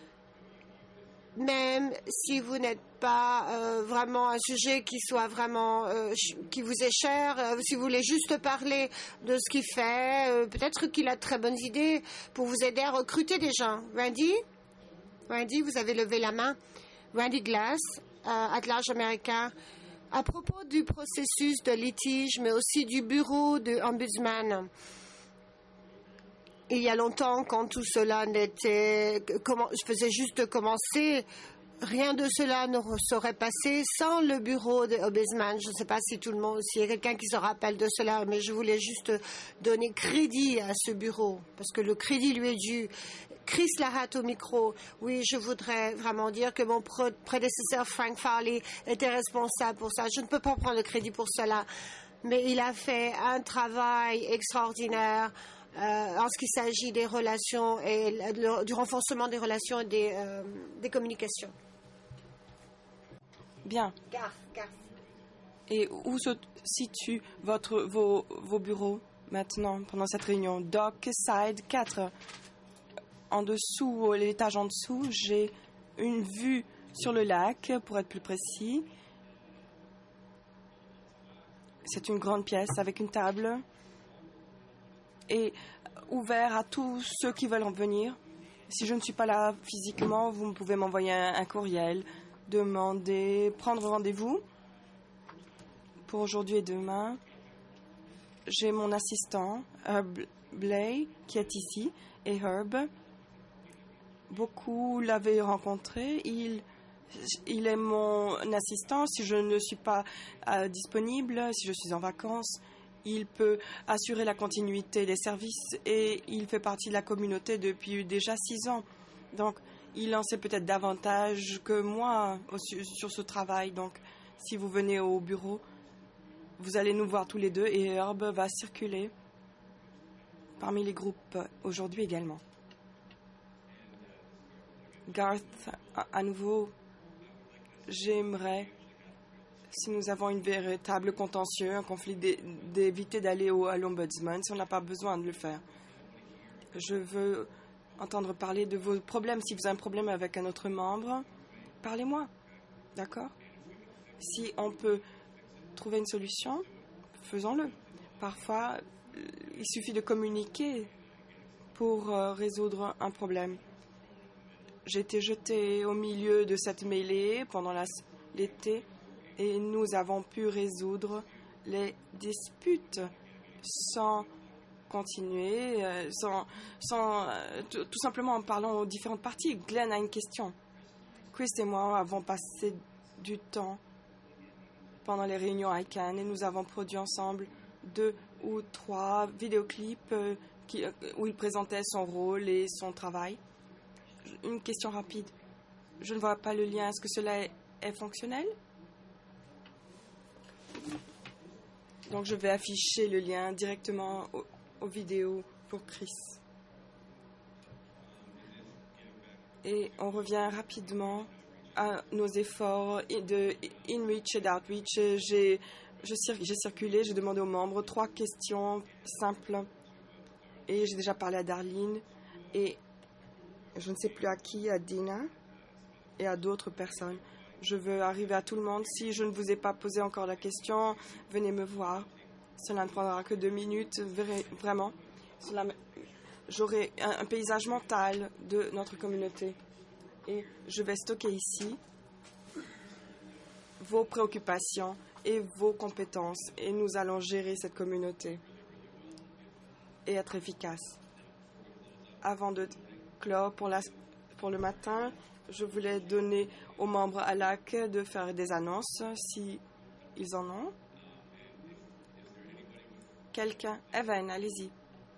Même si vous n'êtes pas euh, vraiment un sujet qui soit vraiment euh, qui vous est cher, euh, si vous voulez juste parler de ce qu'il fait, euh, peut-être qu'il a de très bonnes idées pour vous aider à recruter des gens. Randy, Randy, vous avez levé la main. Randy Glass, euh, Attelage américain. À propos du processus de litige, mais aussi du bureau de ombudsman. Il y a longtemps, quand tout cela n'était, comment, faisait juste commencer, rien de cela ne serait passé sans le bureau de ombudsman. Je ne sais pas si tout le monde, s'il y a quelqu'un qui se rappelle de cela, mais je voulais juste donner crédit à ce bureau, parce que le crédit lui est dû. Chris Lahat au micro. Oui, je voudrais vraiment dire que mon prédécesseur Frank Farley était responsable pour ça. Je ne peux pas prendre le crédit pour cela, mais il a fait un travail extraordinaire. Euh, en ce qui s'agit des relations et le, du renforcement des relations et des, euh, des communications. Bien. Garth, Garth. Et où se situent votre, vos, vos bureaux maintenant, pendant cette réunion? Dockside quatre. En dessous, l'étage en dessous, j'ai une vue sur le lac, pour être plus précis. C'est une grande pièce avec une table. Et ouvert à tous ceux qui veulent en venir. Si je ne suis pas là physiquement, vous pouvez m'envoyer un, un courriel, demander, prendre rendez-vous pour aujourd'hui et demain. J'ai mon assistant, Herb Blay, qui est ici, et Herb. Beaucoup l'avaient rencontré. Il Il est mon assistant. Si je ne suis pas euh, disponible, si je suis en vacances, il peut assurer la continuité des services et il fait partie de la communauté depuis déjà six ans. Donc, il en sait peut-être davantage que moi sur ce travail. Donc, si vous venez au bureau, vous allez nous voir tous les deux et Herb va circuler parmi les groupes aujourd'hui également. Garth, à, à nouveau, j'aimerais, si nous avons une véritable contentieux, un conflit, d'éviter d'aller au, à l'Ombudsman si on n'a pas besoin de le faire. Je veux entendre parler de vos problèmes. Si vous avez un problème avec un autre membre, parlez-moi. D'accord? Si on peut trouver une solution, faisons-le. Parfois, il suffit de communiquer pour euh, résoudre un problème. J'ai été jetée au milieu de cette mêlée pendant la, l'été et nous avons pu résoudre les disputes sans continuer, euh, sans, sans, euh, t- tout simplement en parlant aux différentes parties. Glenn a une question. Chris et moi avons passé du temps pendant les réunions I CANN et nous avons produit ensemble deux ou trois vidéoclips euh, qui, euh, où il présentait son rôle et son travail. Une question rapide. Je ne vois pas le lien. Est-ce que cela est, est fonctionnel? Donc je vais afficher le lien directement au, aux vidéos pour Chris. Et on revient rapidement à nos efforts de in-reach et d'outreach. J'ai, je cir- j'ai circulé, j'ai demandé aux membres trois questions simples. Et j'ai déjà parlé à Darlene. Et je ne sais plus à qui, à Dina et à d'autres personnes. Je veux arriver à tout le monde. Si je ne vous ai pas posé encore la question, venez me voir. Cela ne prendra que deux minutes, vraiment. Cela, j'aurai un, un paysage mental de notre communauté. Et je vais stocker ici vos préoccupations et vos compétences. Et nous allons gérer cette communauté et être efficaces. Avant de clore pour, la, pour le matin, je voulais donner aux membres à l'A C de faire des annonces, si ils en ont. Quelqu'un? Evan, allez-y.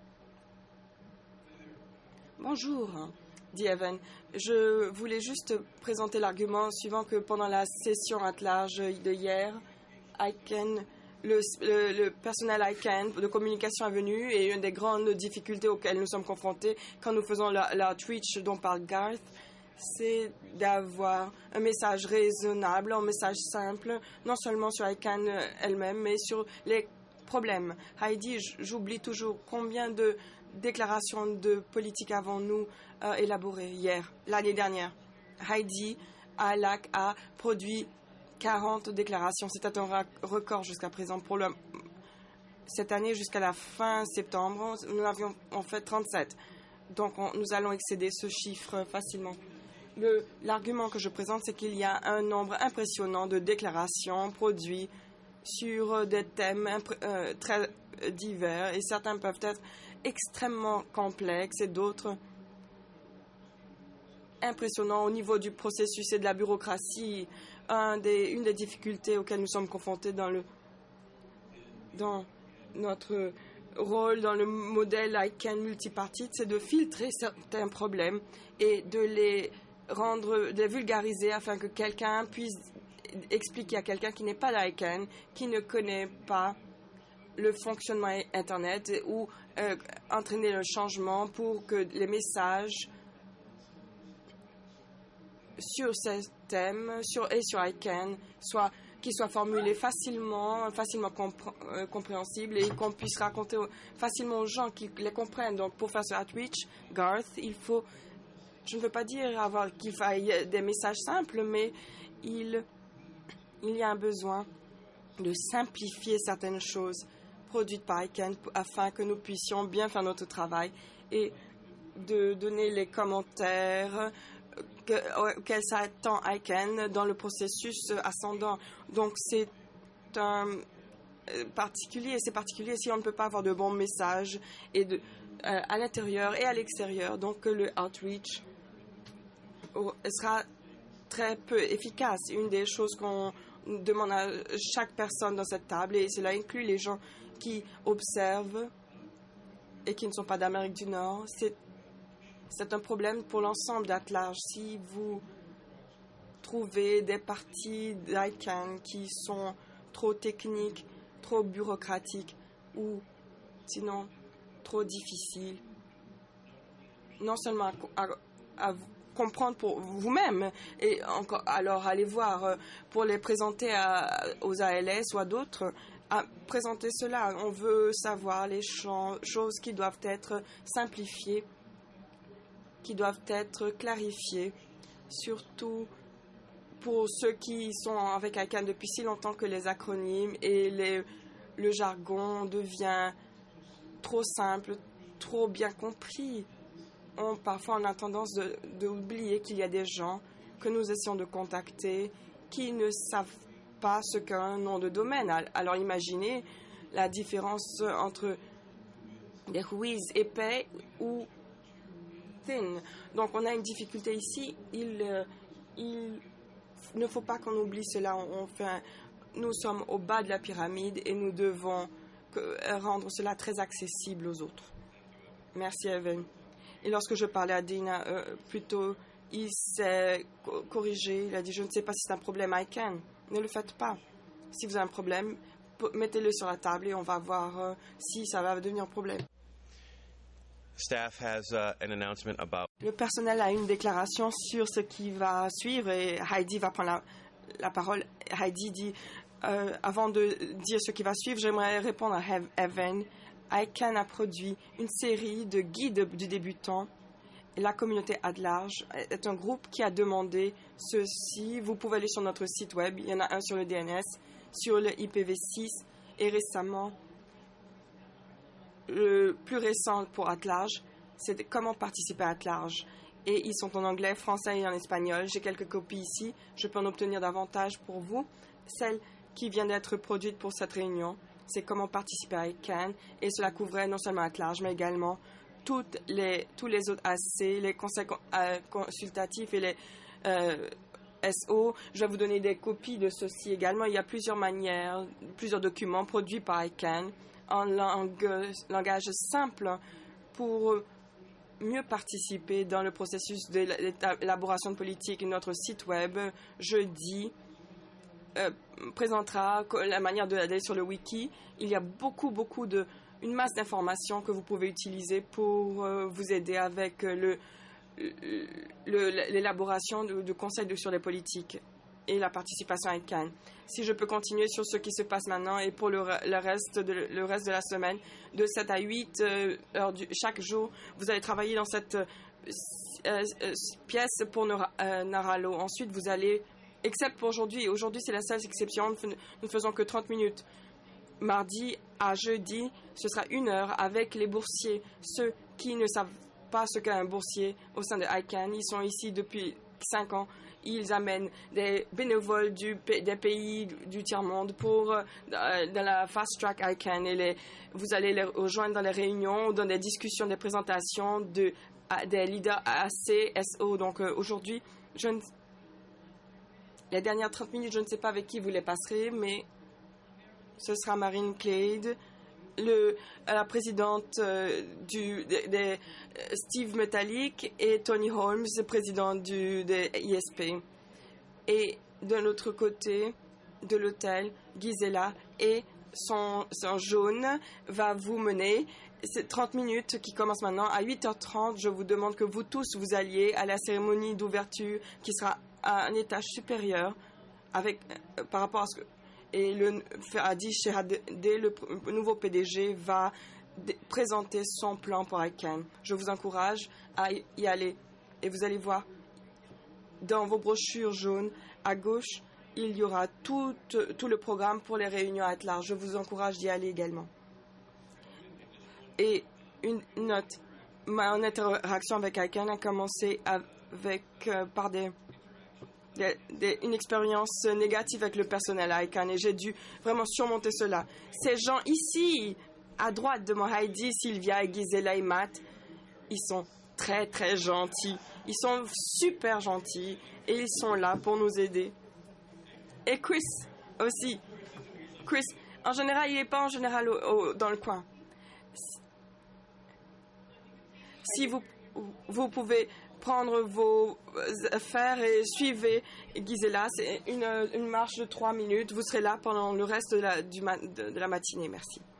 Bonjour, dit Evan. Je voulais juste présenter l'argument suivant que pendant la session at large de hier, I CANN, le, le, le personnel I CANN de communication est venu et une des grandes difficultés auxquelles nous sommes confrontés quand nous faisons l'outreach dont parle Garth, c'est d'avoir un message raisonnable, un message simple, non seulement sur I CANN elle-même, mais sur les problèmes. Heidi, j'oublie toujours combien de déclarations de politique avons-nous euh, élaborées hier, l'année dernière. Heidi, à l'A C, a produit quarante déclarations. C'était un record jusqu'à présent. Pour le, cette année, jusqu'à la fin septembre, nous avions en fait trente-sept. Donc, on, nous allons excéder ce chiffre facilement. Le, l'argument que je présente, c'est qu'il y a un nombre impressionnant de déclarations produites sur des thèmes impré- euh, très divers et certains peuvent être extrêmement complexes et d'autres impressionnants au niveau du processus et de la bureaucratie. Un des, une des difficultés auxquelles nous sommes confrontés dans, le, dans notre rôle dans le modèle I CANN multipartite, c'est de filtrer certains problèmes et de les rendre, de les vulgariser afin que quelqu'un puisse expliquer à quelqu'un qui n'est pas d'I CANN, qui ne connaît pas le fonctionnement Internet ou euh, entraîner le changement pour que les messages sur ces thèmes sur, et sur I CANN soient, qu'ils soient formulés facilement, facilement compré- euh, compréhensibles et qu'on puisse raconter facilement aux gens qui les comprennent. Donc pour faire ce outreach, Garth, il faut, je ne veux pas dire avoir, qu'il faille des messages simples, mais il, il y a un besoin de simplifier certaines choses produites par I CANN afin que nous puissions bien faire notre travail et de donner les commentaires auquel s'attend I CANN dans le processus ascendant. Donc c'est un particulier, c'est particulier si on ne peut pas avoir de bons messages et de, euh, à l'intérieur et à l'extérieur. Donc le outreach sera très peu efficace. Une des choses qu'on demande à chaque personne dans cette table, et cela inclut les gens qui observent et qui ne sont pas d'Amérique du Nord, c'est, c'est un problème pour l'ensemble d'Atlarge. Si vous trouvez des parties d'I C A N qui sont trop techniques, trop bureaucratiques ou sinon trop difficiles, non seulement à, à, à comprendre pour vous-même, et encore, alors allez voir euh, pour les présenter à, aux A L S ou à d'autres, à présenter cela. On veut savoir les ch- choses qui doivent être simplifiées, qui doivent être clarifiées, surtout pour ceux qui sont avec I C A N depuis si longtemps que les acronymes et les, le jargon devient trop simple, trop bien compris. On, parfois, on a tendance de, d'oublier qu'il y a des gens que nous essayons de contacter qui ne savent pas ce qu'est un nom de domaine. Alors imaginez la différence entre des whiz épais ou thin. Donc on a une difficulté ici. Il, euh, il ne faut pas qu'on oublie cela. On, on fait un, nous sommes au bas de la pyramide et nous devons que, rendre cela très accessible aux autres. Merci Evan. Et lorsque je parlais à Dina, euh, plutôt, il s'est co- corrigé. Il a dit, je ne sais pas si c'est un problème I C A N. Ne le faites pas. Si vous avez un problème, p- mettez-le sur la table et on va voir euh, si ça va devenir un problème. Staff has uh, an announcement about. Le personnel a une déclaration sur ce qui va suivre et Heidi va prendre la, la parole. Heidi dit, euh, avant de dire ce qui va suivre, j'aimerais répondre à Hev- Evan. I C A N a produit une série de guides du débutant. La communauté à large est un groupe qui a demandé ceci. Vous pouvez aller sur notre site web. Il y en a un sur le D N S, sur le I P v six et récemment, le plus récent pour Atlarge, c'est comment participer à Atlarge. Et ils sont en anglais, français et en espagnol. J'ai quelques copies ici. Je peux en obtenir davantage pour vous. Celle qui vient d'être produite pour cette réunion, c'est comment participer à I C A N. Et cela couvrait non seulement Atlarge, mais également toutes les, tous les autres A C, les conseils euh, consultatifs et les euh, S O. Je vais vous donner des copies de ceci également. Il y a plusieurs manières, plusieurs documents produits par I C A N en langue, langage simple pour mieux participer dans le processus d'élaboration de politique. Notre site web, jeudi, euh, présentera la manière d'aller sur le wiki. Il y a beaucoup, beaucoup de une masse d'informations que vous pouvez utiliser pour euh, vous aider avec le, le, l'élaboration de, de conseils de, sur les politiques et la participation à I C A N. Si je peux continuer sur ce qui se passe maintenant et pour le, le, reste, de, le reste de la semaine, de sept à huit euh, heures du, chaque jour, vous allez travailler dans cette euh, euh, pièce pour euh, Naralo. Ensuite, vous allez, except pour aujourd'hui, aujourd'hui c'est la seule exception, nous ne faisons que trente minutes. Mardi à jeudi, ce sera une heure avec les boursiers. Ceux qui ne savent pas ce qu'est un boursier au sein de I C A N, ils sont ici depuis cinq ans. Ils amènent des bénévoles du, des pays du tiers-monde pour euh, dans la Fast Track I C A N. Et les, vous allez les rejoindre dans les réunions, dans des discussions, des présentations de, à, des leaders A C, S O. Donc euh, aujourd'hui, je ne, les dernières trente minutes, je ne sais pas avec qui vous les passerez, mais ce sera Marine Clade, le, la présidente euh, du, de, de Steve Metallic et Tony Holmes, président du, de I S P. Et de l'autre côté de l'hôtel, Gisela et son, son jaune va vous mener. C'est trente minutes qui commencent maintenant. À huit heures trente, je vous demande que vous tous vous alliez à la cérémonie d'ouverture qui sera à un étage supérieur avec, euh, par rapport à ce que et le Fadi Shehadeh, le nouveau P D G, va d- présenter son plan pour I C A N. Je vous encourage à y aller. Et vous allez voir, dans vos brochures jaunes, à gauche, il y aura tout, tout le programme pour les réunions à large. Je vous encourage d'y aller également. Et une note, ma interaction avec I C A N a commencé avec, euh, par des... Des, des, une expérience négative avec le personnel à I C A N et j'ai dû vraiment surmonter cela. Ces gens ici, à droite de moi, Heidi, Sylvia, Gisela et Matt, ils sont très très gentils. Ils sont super gentils et ils sont là pour nous aider. Et Chris aussi. Chris, en général, il n'est pas en général au, au, dans le coin. Si vous, vous pouvez prendre vos affaires et suivez Gisela, c'est une, une marche de trois minutes. Vous serez là pendant le reste de la, du ma, de, de la matinée. Merci.